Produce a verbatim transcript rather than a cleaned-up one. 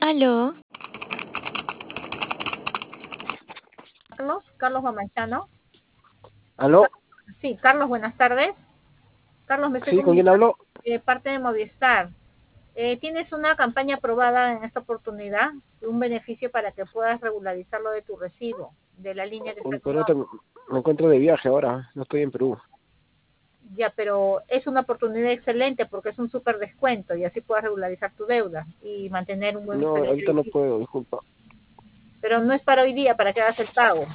Aló, Carlos, Carlos Guamaizano. ¿Aló? Sí, Carlos, buenas tardes. Carlos, me estoy ¿Sí? ¿Con quién comunicando hablo? de parte de Movistar. Eh, tienes una campaña aprobada en esta oportunidad, un beneficio para que puedas regularizar lo de tu recibo, de la línea que está Mm, a tu Pero no nombre. tengo- me encuentro de viaje ahora, no estoy en Perú. Ya, pero es una oportunidad excelente porque es un súper descuento y así puedas regularizar tu deuda y mantener un buen No, historial ahorita no crediticio. puedo, disculpa. Pero no es para hoy día, para que hagas el pago.